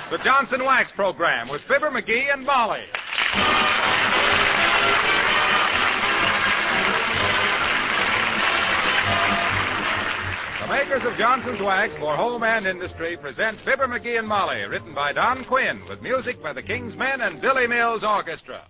The Johnson Wax Program with Fibber, McGee, and Molly. The makers of Johnson's Wax for home and industry present Fibber, McGee, and Molly, written by Don Quinn, with music by the King's Men and Billy Mills Orchestra.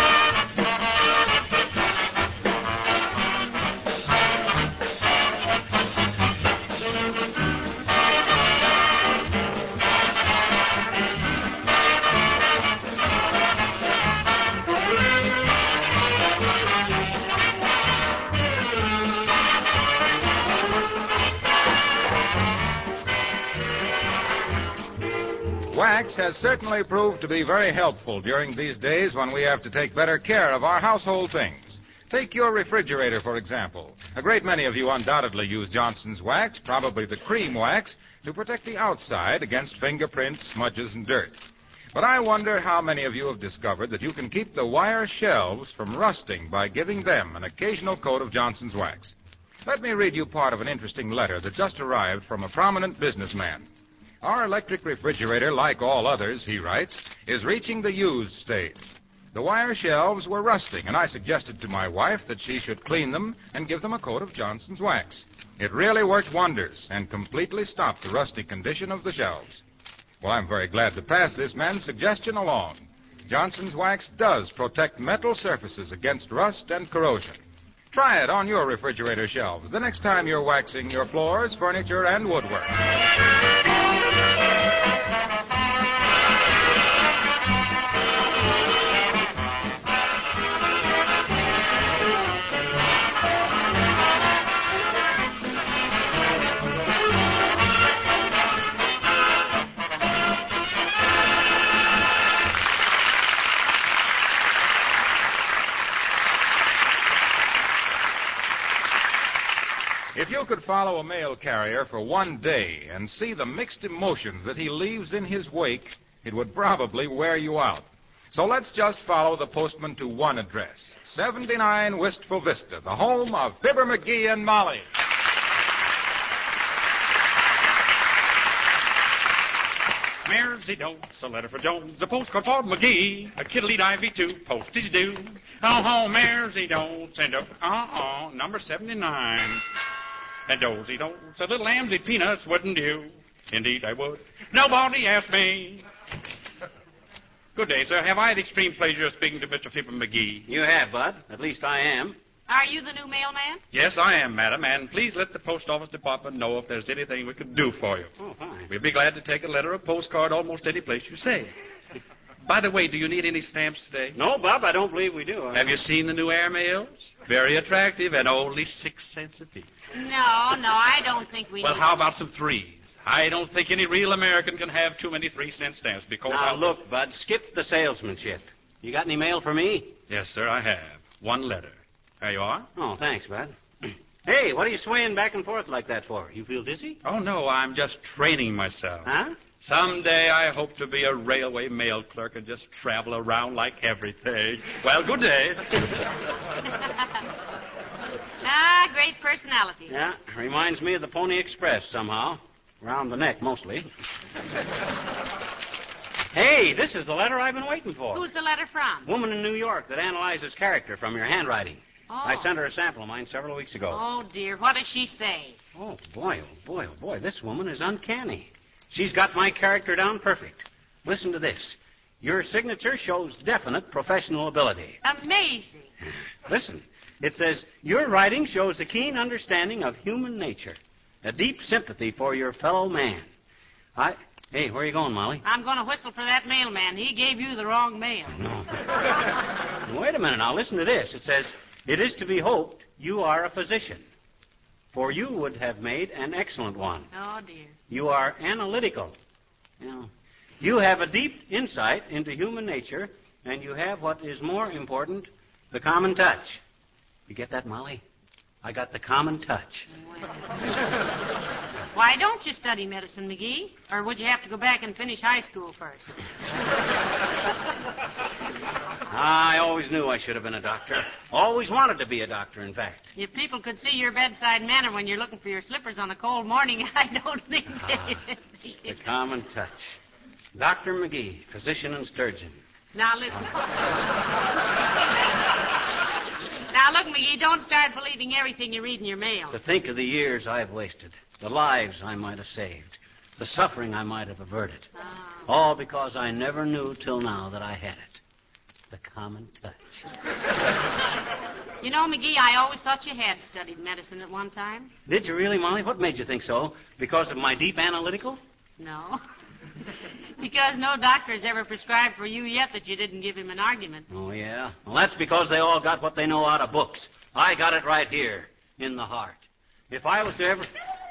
Wax has certainly proved to be very helpful during these days when we have to take better care of our household things. Take your refrigerator, for example. A great many of you undoubtedly use Johnson's Wax, probably the cream wax, to protect the outside against fingerprints, smudges, and dirt. But I wonder how many of you have discovered that you can keep the wire shelves from rusting by giving them an occasional coat of Johnson's Wax. Let me read you part of an interesting letter that just arrived from a prominent businessman. Our electric refrigerator, like all others, he writes, is reaching the used stage. The wire shelves were rusting, and I suggested to my wife that she should clean them and give them a coat of Johnson's Wax. It really worked wonders and completely stopped the rusty condition of the shelves. Well, I'm very glad to pass this man's suggestion along. Johnson's Wax does protect metal surfaces against rust and corrosion. Try it on your refrigerator shelves the next time you're waxing your floors, furniture, and woodwork. If you could follow a mail carrier for one day and see the mixed emotions that he leaves in his wake, it would probably wear you out. So let's just follow the postman to one address, 79 Wistful Vista, the home of Fibber, McGee, and Molly. Mersey-Dotes, a letter for Jones, a postcard for McGee, a kiddly-divey too, postage due. Oh, Mersey-Dotes, and number 79. And dozy-dotes, a little lambsy peanuts, wouldn't you? Indeed I would. Nobody asked me. Good day, sir. Have I the extreme pleasure of speaking to Mr. Fibber McGee? You have, Bud. At least I am. Are you the new mailman? Yes, I am, madam, and please let the post office department know if there's anything we could do for you. Oh, fine. We'd be glad to take a letter or postcard almost any place you say. By the way, do you need any stamps today? No, Bob, I don't believe we do. Have you seen the new airmails? Very attractive and only 6 cents apiece. No, I don't think we Well, need how about some threes? I don't think any real American can have too many 3-cent stamps because... Now, look, Bud, skip the salesmanship. You got any mail for me? Yes, sir, I have. One letter. There you are. Oh, thanks, Bud. Hey, what are you swaying back and forth like that for? You feel dizzy? Oh, no, I'm just training myself. Huh? Someday I hope to be a railway mail clerk and just travel around like everything. Well, good day. Great personality. Yeah, reminds me of the Pony Express somehow. Around the neck, mostly. Hey, this is the letter I've been waiting for. Who's the letter from? Woman in New York that analyzes character from your handwriting. Oh. I sent her a sample of mine several weeks ago. Oh, dear. What does she say? Oh, boy, this woman is uncanny. She's got my character down perfect. Listen to this. Your signature shows definite professional ability. Amazing. Listen, it says, your writing shows a keen understanding of human nature, a deep sympathy for your fellow man. Hey, where are you going, Molly? I'm going to whistle for that mailman. He gave you the wrong mail. No. Wait a minute now. Listen to this. It says, it is to be hoped you are a physician, for you would have made an excellent one. Oh, dear. You are analytical. You have a deep insight into human nature, and you have what is more important, the common touch. You get that, Molly? I got the common touch. Why don't you study medicine, McGee? Or would you have to go back and finish high school first? I always knew I should have been a doctor. Always wanted to be a doctor, in fact. If people could see your bedside manner when you're looking for your slippers on a cold morning, I don't think they... The common touch. Dr. McGee, physician and sturgeon. Now, listen. Now, look, McGee, don't start believing everything you read in your mail. To think of the years I've wasted, the lives I might have saved, the suffering I might have averted. All because I never knew till now that I had it. The common touch. You know, McGee, I always thought you had studied medicine at one time. Did you really, Molly? What made you think so? Because of my deep analytical? No. Because no doctor has ever prescribed for you yet that you didn't give him an argument. Oh, yeah? Well, that's because they all got what they know out of books. I got it right here, in the heart. If I was to ever...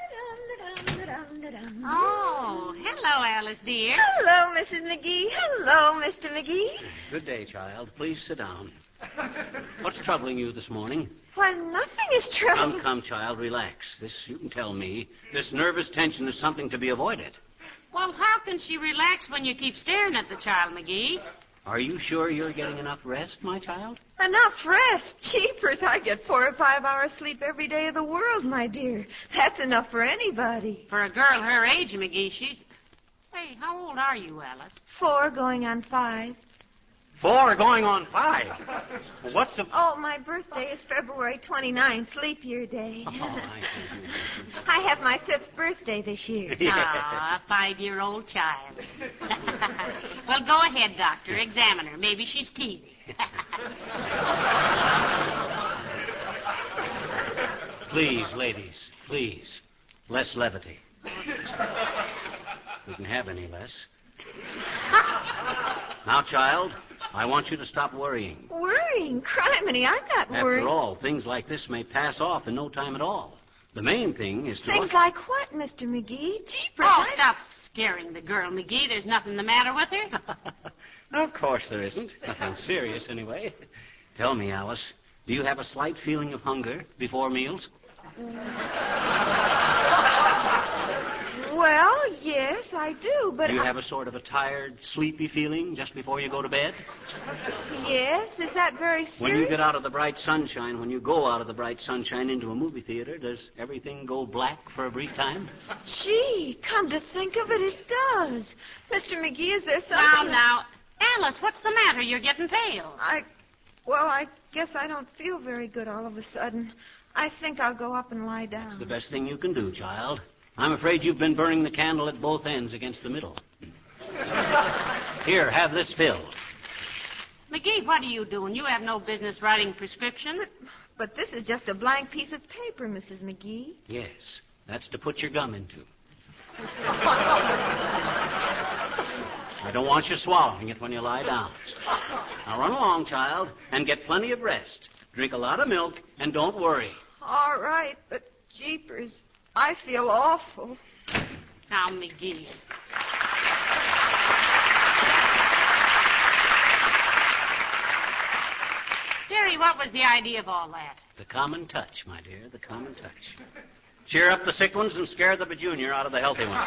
Oh, hello, Alice, dear. Hello, Mrs. McGee. Hello, Mr. McGee. Good day, child. Please sit down. What's troubling you this morning? Why, nothing is troubling. Come, child, relax. This, you can tell me, this nervous tension is something to be avoided. Well, how can she relax when you keep staring at the child, McGee? Are you sure you're getting enough rest, my child? Enough rest. Jeepers, I get 4 or 5 hours sleep every day of the world, my dear. That's enough for anybody. For a girl her age, McGee, she's... Say, how old are you, Alice? 4 going on 5. 4 going on 5. What's the... Oh, my birthday is February 29th, leap year day. Oh, I have my 5th birthday this year. Ah, a 5-year-old child. Well, go ahead, doctor. Examine her. Maybe she's teething. Please, ladies, please. Less levity. We can have any less. Now, child, I want you to stop worrying. Worrying? Criminy, I'm not worried. After all, things like this may pass off in no time at all. The main thing is to... Things like what, Mr. McGee? Jeepers. Oh, stop scaring the girl, McGee. There's nothing the matter with her. Of course there isn't. Nothing serious, anyway. Tell me, Alice, do you have a slight feeling of hunger before meals? Well, yes, I do, but Do you have a sort of a tired, sleepy feeling just before you go to bed? Yes, is that very serious? When you get out of the bright sunshine, when you go out of the bright sunshine into a movie theater, does everything go black for a brief time? Gee, come to think of it, it does. Mr. McGee, is there something... Now, Alice, what's the matter? You're getting pale. I guess I don't feel very good all of a sudden. I think I'll go up and lie down. It's the best thing you can do, child. I'm afraid you've been burning the candle at both ends against the middle. Here, have this filled. McGee, what are you doing? You have no business writing prescriptions. But this is just a blank piece of paper, Mrs. McGee. Yes, that's to put your gum into. I don't want you swallowing it when you lie down. Now run along, child, and get plenty of rest. Drink a lot of milk, and don't worry. All right, but jeepers, I feel awful. Now, McGee. Jerry, what was the idea of all that? The common touch, my dear, the common touch. Cheer up the sick ones and scare the bajunior out of the healthy ones.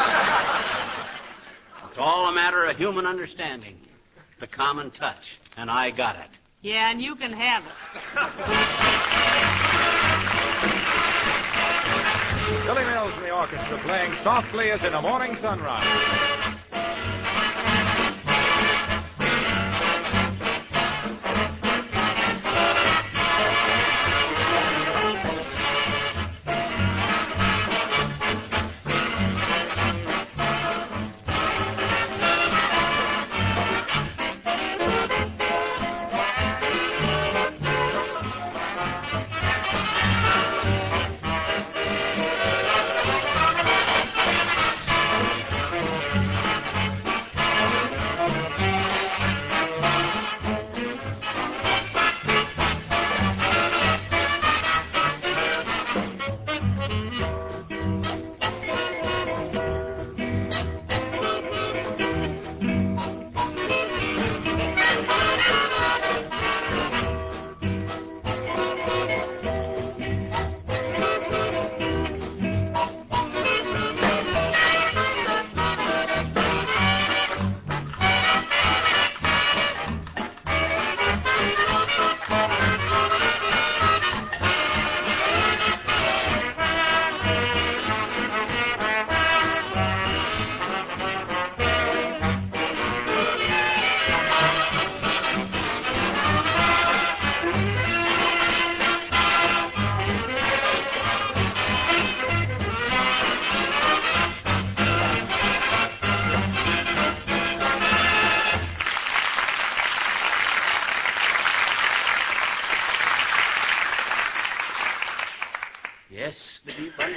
It's all a matter of human understanding. The common touch, and I got it. Yeah, and you can have it. Billy Mills and the orchestra playing Softly as in a Morning Sunrise.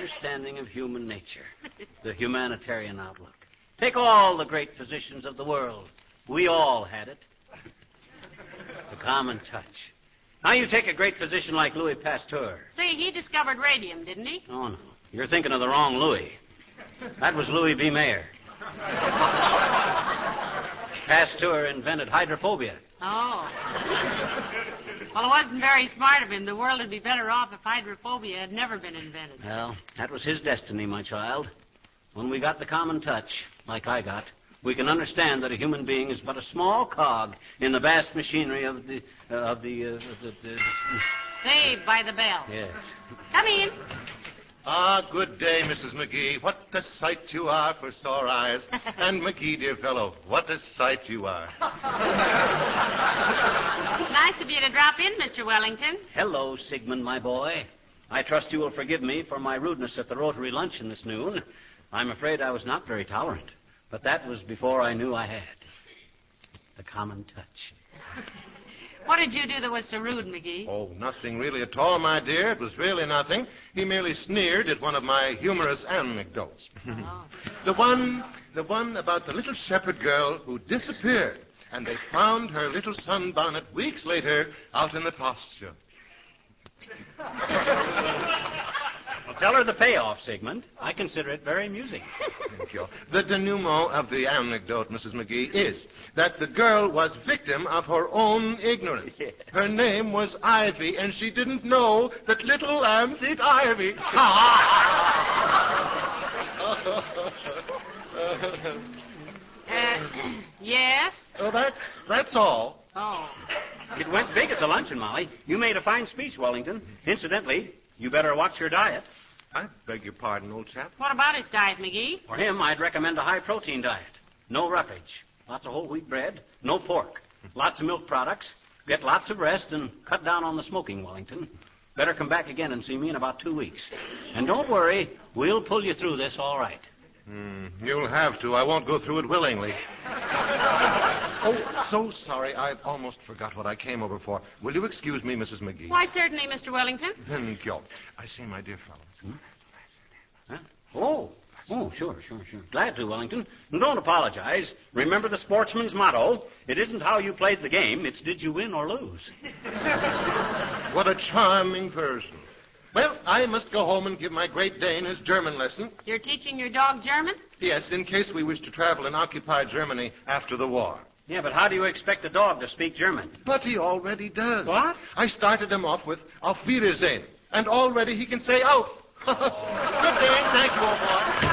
understanding of human nature, the humanitarian outlook. Take all the great physicians of the world. We all had it. The common touch. Now you take a great physician like Louis Pasteur. Say, he discovered radium, didn't he? Oh, no. You're thinking of the wrong Louis. That was Louis B. Mayer. Pasteur invented hydrophobia. Oh. Well, it wasn't very smart of him. The world would be better off if hydrophobia had never been invented. Well, that was his destiny, my child. When we got the common touch, like I got, we can understand that a human being is but a small cog in the vast machinery of the Saved by the bell. Yes. Come in. Ah, good day, Mrs. McGee. What a sight you are for sore eyes. And McGee, dear fellow, what a sight you are. Nice of you to drop in, Mr. Wellington. Hello, Sigmund, my boy. I trust you will forgive me for my rudeness at the Rotary luncheon this noon. I'm afraid I was not very tolerant, but that was before I knew I had the common touch. What did you do that was so rude, McGee? Oh, nothing really at all, my dear. It was really nothing. He merely sneered at one of my humorous anecdotes. Oh. The one about the little shepherd girl who disappeared, and they found her little sunbonnet weeks later out in the pasture. Well, tell her the payoff, Sigmund. I consider it very amusing. Thank you. The denouement of the anecdote, Mrs. McGee, is that the girl was victim of her own ignorance. Yeah. Her name was Ivy, and she didn't know that little lambs eat ivy. Yes? Oh, that's all. Oh. It went big at the luncheon, Molly. You made a fine speech, Wellington. Incidentally, you better watch your diet. I beg your pardon, old chap. What about his diet, McGee? For him, I'd recommend a high-protein diet. No roughage. Lots of whole wheat bread. No pork. Lots of milk products. Get lots of rest and cut down on the smoking, Wellington. Better come back again and see me in about 2 weeks. And don't worry, we'll pull you through this all right. You'll have to. I won't go through it willingly. Oh, so sorry. I almost forgot what I came over for. Will you excuse me, Mrs. McGee? Why, certainly, Mr. Wellington. Thank you. I say, my dear fellow. Huh? Oh, sure. Glad to, Wellington. And don't apologize. Remember the sportsman's motto. It isn't how you played the game. It's did you win or lose. What a charming person. Well, I must go home and give my Great Dane his German lesson. You're teaching your dog German? Yes, in case we wish to travel in occupied Germany after the war. Yeah, but how do you expect a dog to speak German? But he already does. What? I started him off with Auf Wiedersehen, and already he can say out. Good day. Thank you, old boy.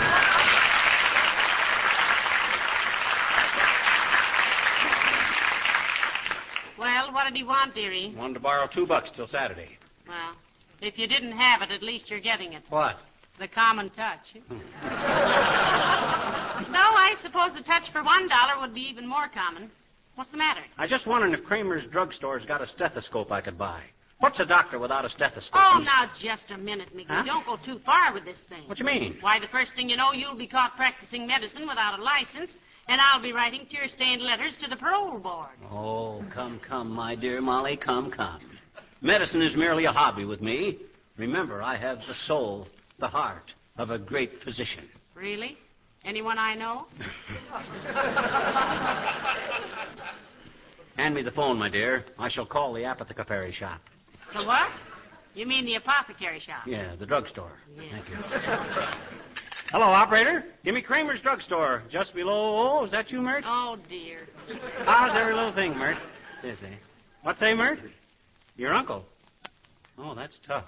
Well, what did he want, dearie? Wanted to borrow $2 till Saturday. Well, if you didn't have it, at least you're getting it. What? The common touch. No, I suppose a touch for $1 would be even more common. What's the matter? I just wondering if Kramer's drugstore's got a stethoscope I could buy. What's a doctor without a stethoscope? Oh, now, just a minute, McGee. Huh? Don't go too far with this thing. What you mean? Why, the first thing you know, you'll be caught practicing medicine without a license, and I'll be writing tear-stained letters to the parole board. Oh, come, my dear Molly, come. Medicine is merely a hobby with me. Remember, I have the soul, the heart of a great physician. Really? Anyone I know? Hand me the phone, my dear. I shall call the apothecary shop. The what? You mean the apothecary shop? Yeah, the drugstore. Yeah. Thank you. Hello, operator. Give me Kramer's drugstore. Just below... Oh, is that you, Mert? Oh, dear. How's every little thing, Mert? Busy. What say, Mert? Your uncle. Oh, that's tough.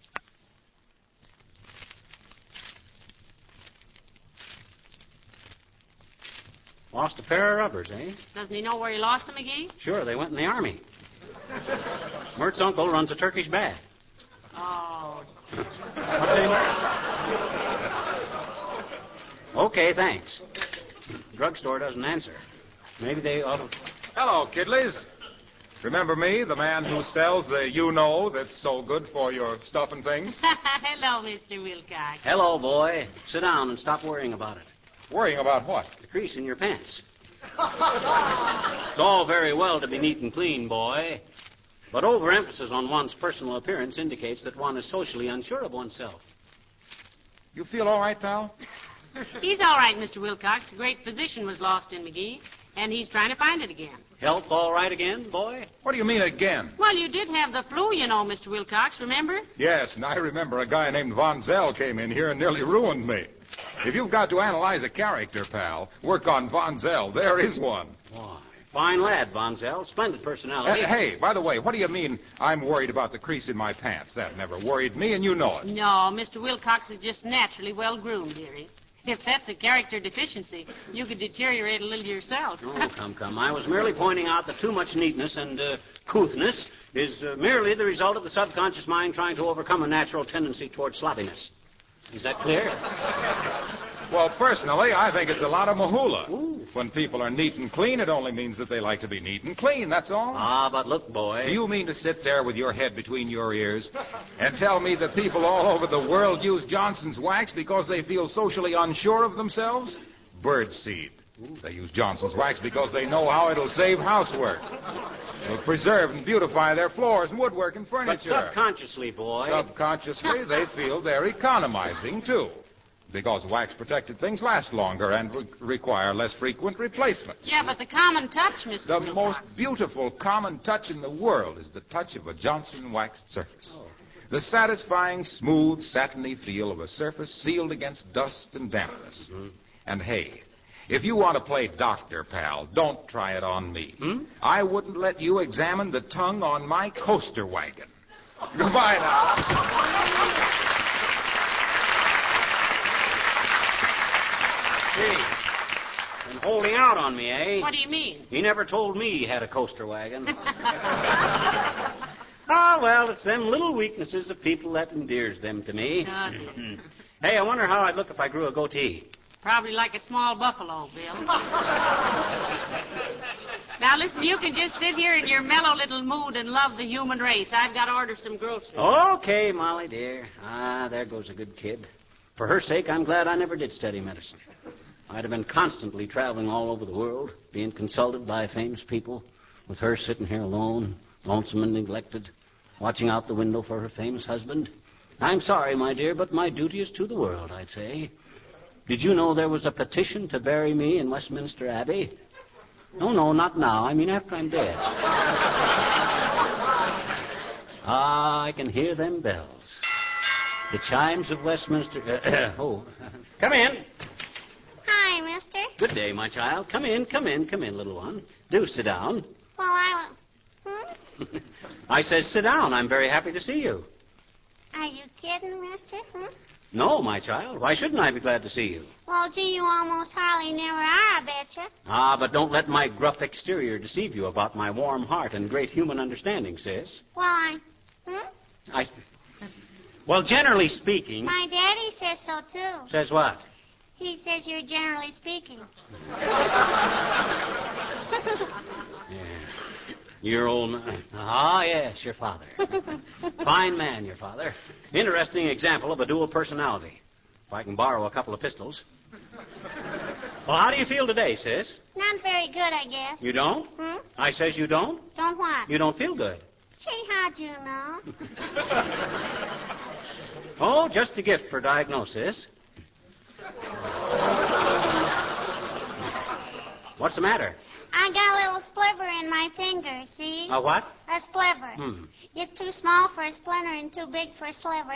Lost a pair of rubbers, eh? Doesn't he know where he lost them, McGee? Sure, they went in the army. Mert's uncle runs a Turkish bath. Oh. What say, Mert? Okay, thanks. Drugstore doesn't answer. Maybe they ought to... Hello, kiddies. Remember me, the man who sells the you-know that's so good for your stuff and things? Hello, Mr. Wilcox. Hello, boy. Sit down and stop worrying about it. Worrying about what? The crease in your pants. It's all very well to be neat and clean, boy. But overemphasis on one's personal appearance indicates that one is socially unsure of oneself. You feel all right, pal? He's all right, Mr. Wilcox. The great physician was lost in McGee, and he's trying to find it again. Health all right again, boy? What do you mean again? Well, you did have the flu, you know, Mr. Wilcox, remember? Yes, and I remember a guy named Von Zell came in here and nearly ruined me. If you've got to analyze a character, pal, work on Von Zell. There is one. Why, fine lad, Von Zell. Splendid personality. Hey, by the way, what do you mean I'm worried about the crease in my pants? That never worried me, and you know it. No, Mr. Wilcox is just naturally well-groomed, dearie. If that's a character deficiency, you could deteriorate a little yourself. Oh, come. I was merely pointing out that too much neatness and couthness is merely the result of the subconscious mind trying to overcome a natural tendency toward sloppiness. Is that clear? Well, personally, I think it's a lot of mahula. Ooh. When people are neat and clean, it only means that they like to be neat and clean, that's all. Ah, but look, boy. Do you mean to sit there with your head between your ears and tell me that people all over the world use Johnson's wax because they feel socially unsure of themselves? Birdseed. They use Johnson's wax because they know how it'll save housework. It'll preserve and beautify their floors and woodwork and furniture. But subconsciously, boy. Subconsciously, they feel they're economizing, too. Because wax-protected things last longer and require less frequent replacements. Yeah, but the common touch, Mr. The Wilcox. most beautiful common touch in the world is the touch of a Johnson waxed surface. The satisfying, smooth, satiny feel of a surface sealed against dust and dampness. Mm-hmm. And hey, if you want to play doctor, pal, don't try it on me. I wouldn't let you examine the tongue on my coaster wagon. Goodbye now. And holding out on me, eh? What do you mean? He never told me he had a coaster wagon. Ah, well, it's them little weaknesses of people that endears them to me. Hey, I wonder how I'd look if I grew a goatee. Probably like a small buffalo, Bill. Now, listen, you can just sit here in your mellow little mood and love the human race. I've got to order some groceries. Okay, Molly, dear. Ah, there goes a good kid. For her sake, I'm glad I never did study medicine. I'd have been constantly traveling all over the world, being consulted by famous people, with her sitting here alone, lonesome and neglected, watching out the window for her famous husband. I'm sorry, my dear, but my duty is to the world, I'd say. Did you know there was a petition to bury me in Westminster Abbey? No, not now. I mean after I'm dead. Ah, I can hear them bells. The chimes of Westminster... come in. Hi, mister. Good day, my child. Come in, little one. Do sit down. Well, I says sit down. I'm very happy to see you. Are you kidding, mister? No, my child. Why shouldn't I be glad to see you? Well, gee, you almost hardly never are, I betcha. Ah, but don't let my gruff exterior deceive you about my warm heart and great human understanding, sis. Well, Well, generally speaking... My daddy says so, too. Says what? He says you're generally speaking. Your old man. Ah, yes, your father. Fine man, your father. Interesting example of a dual personality. If I can borrow a couple of pistols. Well, how do you feel today, sis? Not very good, I guess. You don't? I says you don't? Don't what? You don't feel good. Gee, how'd you know? Oh, just a gift for diagnosis. What's the matter? I got a little splinter in my finger, see? A what? A splinter. It's too small for a splinter and too big for a sliver.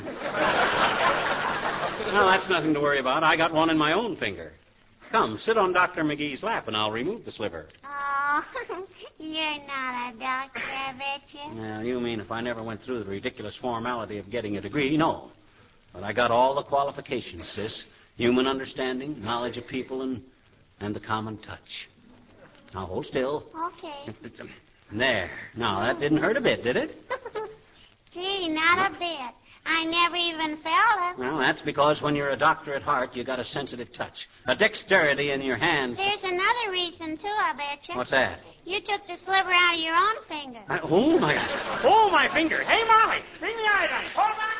Well, that's nothing to worry about. I got one in my own finger. Come, sit on Dr. McGee's lap and I'll remove the sliver. Oh, you're not a doctor, I bet you. Now, you mean if I never went through the ridiculous formality of getting a degree? No. But I got all the qualifications, sis. Human understanding, knowledge of people, and the common touch. Now, hold still. Okay. There. Now, that didn't hurt a bit, did it? Gee, not a bit. I never even felt it. Well, that's because when you're a doctor at heart, you got a sensitive touch, a dexterity in your hands. There's another reason, too, I bet you. What's that? You took the sliver out of your own finger. Oh, my God. Oh, my finger. Hey, Molly, bring the iodine. Hold on.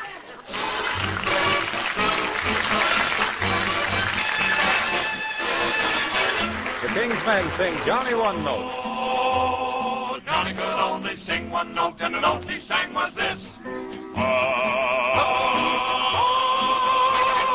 The King's Men sing Johnny One Note. Oh, Johnny could only sing one note, and the note he sang was this.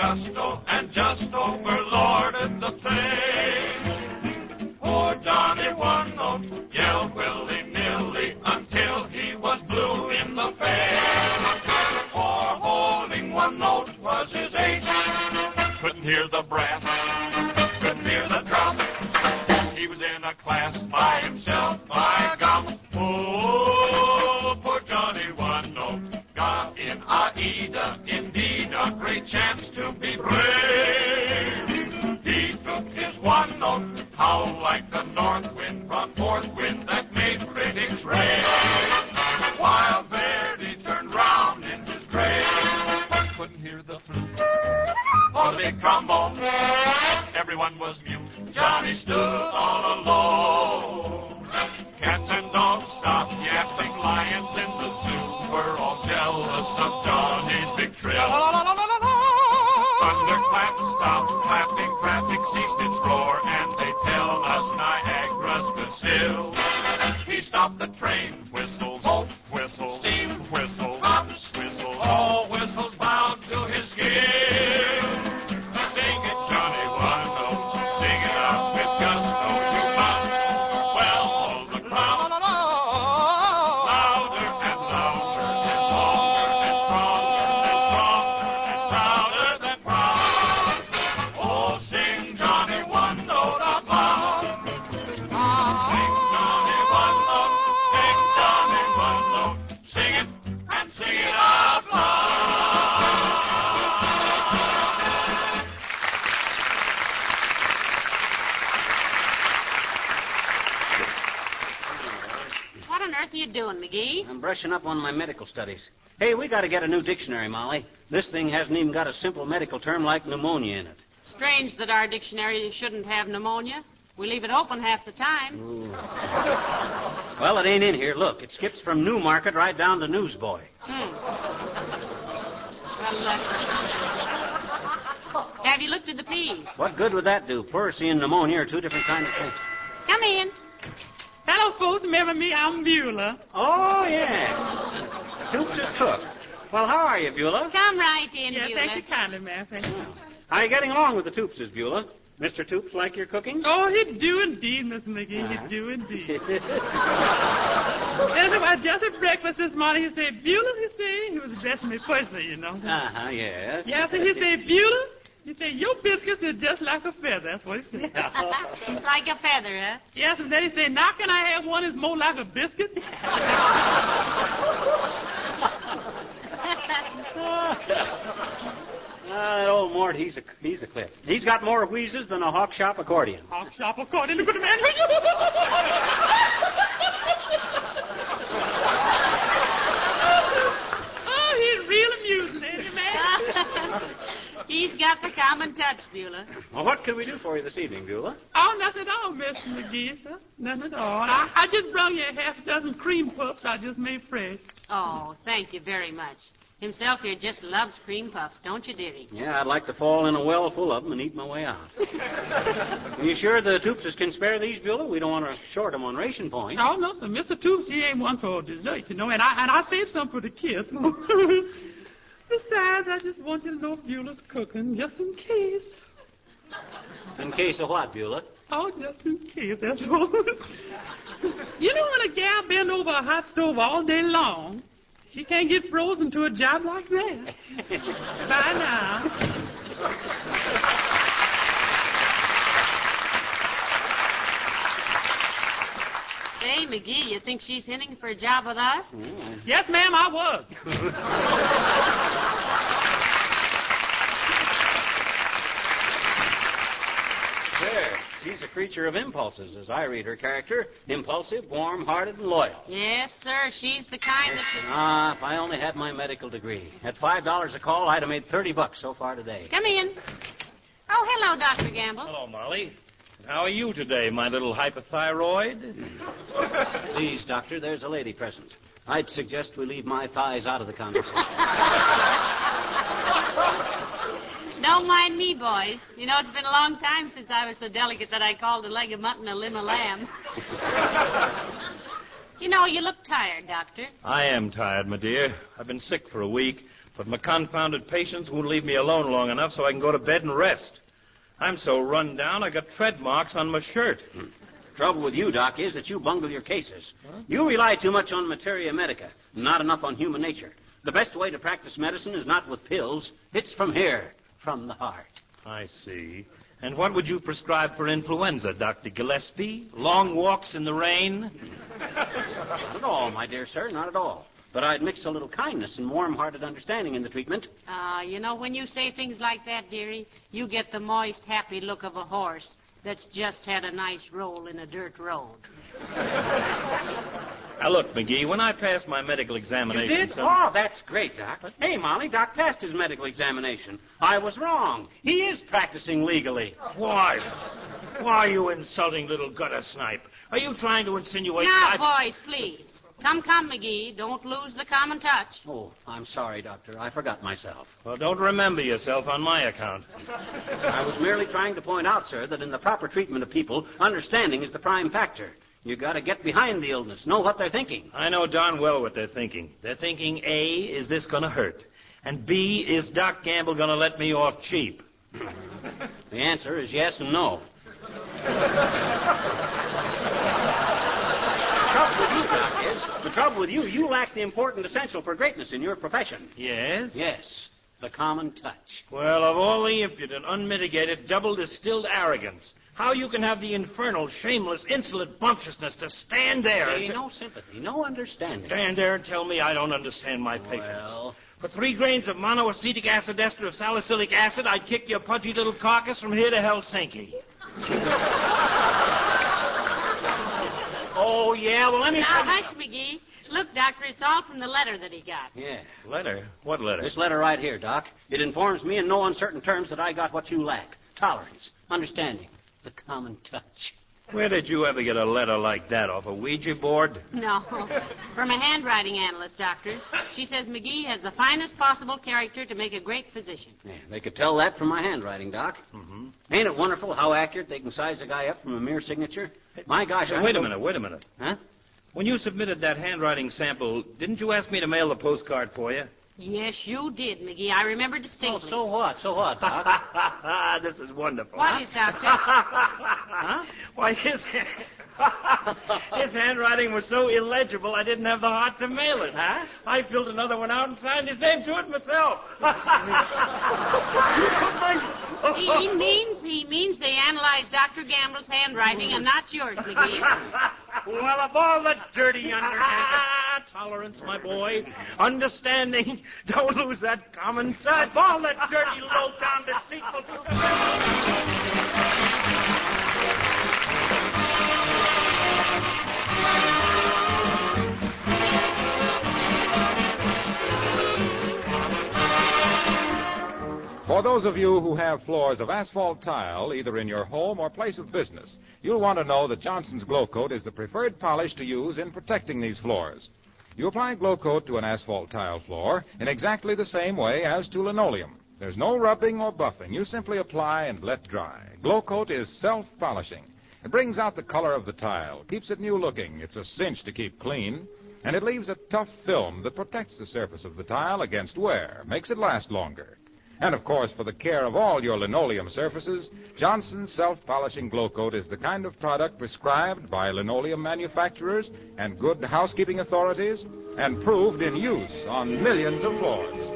gusto and just overlorded the place. Poor Johnny One Note yelled willy-nilly until he was blue in the face. For holding one note was his ace. Couldn't hear the brass, couldn't hear the drum. He was in a class by himself, by gum. Oh, poor Johnny One Note got in Aida, indeed a great chance to be brave. He took his one note, howl like the north wind, brought forth wind that made critics rave. While Verdi turned round in his grave, couldn't hear the flute or the big trombone. Everyone was mute. Johnny stood all alone. Cats and dogs stopped yapping. Lions in the zoo were all jealous of Johnny's big trill. Thunderclaps stopped clapping. Traffic ceased its roar, and they tell us Niagara stood still. He stopped the train. Whistles, oh, whistle, steam, whistle, hops, whistle. All whistles bowed to his skill. Sing it, Johnny One Note. Sing it out with gusto. You must well hold the crowd. Louder and louder and longer and stronger and stronger and prouder than proud. Oh, sing Johnny One Note out loud. Sing Johnny One Note. Sing Johnny One Note. Sing it and sing it out loud. What on earth are you doing, McGee? I'm brushing up on my medical studies. Hey, we got to get a new dictionary, Molly. This thing hasn't even got a simple medical term like pneumonia in it. Strange that our dictionary shouldn't have pneumonia. We leave it open half the time. Ooh. Well, it ain't in here. Look, it skips from Newmarket right down to Newsboy. Well, have you looked at the P's? What good would that do? Pleurisy and pneumonia are two different kinds of things. Come in. Hello, folks. Remember me? I'm Beulah. Oh, yeah. Toops is cook. Well, how are you, Beulah? Come right in, Yeah, Beulah. thank you kindly, ma'am. Thank you. How are you getting along with the Toopses, Beulah? Mr. Toops like your cooking? Oh, he do indeed, Miss McGee. He do indeed. Just at breakfast this morning, he said, Beulah, he said, he was addressing me personally, you know. Uh-huh, yes. Yeah, so he said, Beulah, he said, your biscuits are just like a feather. That's what he said. Like a feather, huh? Yes, and then he said, now can I have one that's more like a biscuit? That old Mort, he's a clip. He's got more wheezes than a hawk shop accordion. Hawk shop accordion, good man. Oh, he's real amusing, ain't he, man? He's got the common touch, Beulah. Well, what can we do for you this evening, Beulah? Oh, nothing at all, Mr. McGee, sir. Nothing at all. I just brought you a half dozen cream puffs I just made fresh. Oh, thank you very much. Himself here just loves cream puffs, don't you, dearie? Yeah, I'd like to fall in a well full of them and eat my way out. Are you sure the Toopses can spare these, Beulah? We don't want to short them on ration points. Oh, no, sir. Mr. Toops, he ain't one for dessert, you know, and I saved some for the kids. Besides, I just want you to know if Beulah's cooking, just in case. In case of what, Beulah? Oh, just in case, that's all. You know when a gal bend over a hot stove all day long, she can't get frozen to a job like that. Bye now. Say, McGee, you think she's hinting for a job with us? Yes, ma'am, I was. Sure. She's a creature of impulses, as I read her character. Impulsive, warm-hearted, and loyal. Yes, sir. She's the kind that... Ah, if I only had my medical degree. At $5 a call, I'd have made $30 so far today. Come in. Oh, hello, Dr. Gamble. Hello, Molly. How are you today, my little hypothyroid? Please, Doctor, there's a lady present. I'd suggest we leave my thighs out of the conversation. Don't mind me, boys. You know, it's been a long time since I was so delicate that I called a leg of mutton a limb of lamb. You know, you look tired, Doctor. I am tired, my dear. I've been sick for a week. But my confounded patients won't leave me alone long enough so I can go to bed and rest. I'm so run down, I got tread marks on my shirt. Trouble with you, Doc, is that you bungle your cases. You rely too much on materia medica, not enough on human nature. The best way to practice medicine is not with pills. It's from here, from the heart. I see. And what would you prescribe for influenza, Dr. Gillespie? Long walks in the rain? Not at all, my dear sir, not at all. But I'd mix a little kindness and warm-hearted understanding in the treatment. When you say things like that, dearie, you get the moist, happy look of a horse that's just had a nice roll in a dirt road. Now, look, McGee, when I passed my medical examination... You did? Oh, that's great, Doc. Hey, Molly, Doc passed his medical examination. I was wrong. He is practicing legally. Why, you insulting little gutter snipe? Are you trying to insinuate Now, boys, please. Come, McGee. Don't lose the common touch. Oh, I'm sorry, Doctor. I forgot myself. Well, don't remember yourself on my account. I was merely trying to point out, sir, that in the proper treatment of people, understanding is the prime factor. You got to get behind the illness, know what they're thinking. I know darn well what they're thinking. They're thinking, A, is this going to hurt? And B, is Doc Gamble going to let me off cheap? The answer is yes and no. The trouble with you, you lack the important essential for greatness in your profession. Yes? Yes, the common touch. Well, of all the impudent, unmitigated, double-distilled arrogance, how you can have the infernal, shameless, insolent bumptiousness to stand there... See, no sympathy, no understanding. Stand there and tell me I don't understand my patients. Well... For 3 grains of monoacetic acid ester of salicylic acid, I'd kick your pudgy little carcass from here to Helsinki. Oh, yeah? Well, let me... Now, hush, McGee. Look, Doctor, it's all from the letter that he got. Yeah. Letter? What letter? This letter right here, Doc. It informs me in no uncertain terms that I got what you lack. Tolerance, understanding, the common touch. Where did you ever get a letter like that, off a Ouija board? No. From a handwriting analyst, Doctor. She says McGee has the finest possible character to make a great physician. Yeah, they could tell that from my handwriting, Doc. Mm-hmm. Ain't it wonderful how accurate they can size a guy up from a mere signature? My gosh, Wait a minute. Huh? When you submitted that handwriting sample, didn't you ask me to mail the postcard for you? Yes, you did, McGee. I remember distinctly. So what, Doc? This is wonderful. What is, Doctor? Huh? Why, his handwriting was so illegible I didn't have the heart to mail it. Huh? I filled another one out and signed his name to it myself. He means they analyzed Dr. Gamble's handwriting and not yours, McGee. Well, of all the dirty underhanded tolerance, my boy, understanding, don't lose that common touch. Of all the dirty, low-down, deceitful... For those of you who have floors of asphalt tile, either in your home or place of business, you'll want to know that Johnson's Glow Coat is the preferred polish to use in protecting these floors. You apply Glow Coat to an asphalt tile floor in exactly the same way as to linoleum. There's no rubbing or buffing. You simply apply and let dry. Glow Coat is self-polishing. It brings out the color of the tile, keeps it new-looking. It's a cinch to keep clean. And it leaves a tough film that protects the surface of the tile against wear, makes it last longer. And, of course, for the care of all your linoleum surfaces, Johnson's self-polishing Glow Coat is the kind of product prescribed by linoleum manufacturers and good housekeeping authorities and proved in use on millions of floors.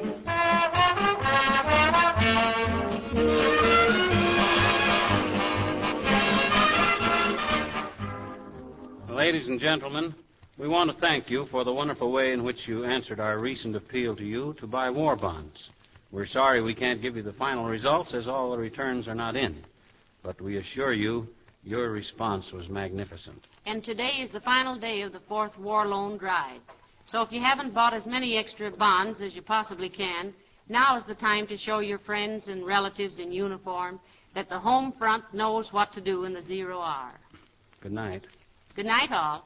Ladies and gentlemen, we want to thank you for the wonderful way in which you answered our recent appeal to you to buy war bonds. We're sorry we can't give you the final results as all the returns are not in. But we assure you, your response was magnificent. And today is the final day of the 4th War Loan Drive. So if you haven't bought as many extra bonds as you possibly can, now is the time to show your friends and relatives in uniform that the home front knows what to do in the 0 hour. Good night. Good night, all.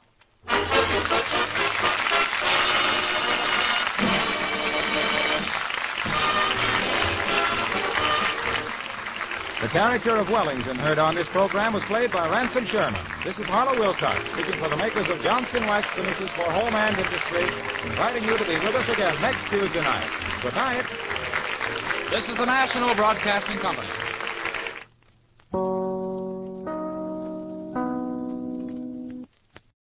The character of Wellington heard on this program was played by Ransom Sherman. This is Harlow Wilcox, speaking for the makers of Johnson Wax Finishes for Home and Industry, inviting you to be with us again next Tuesday night. Good night. This is the National Broadcasting Company.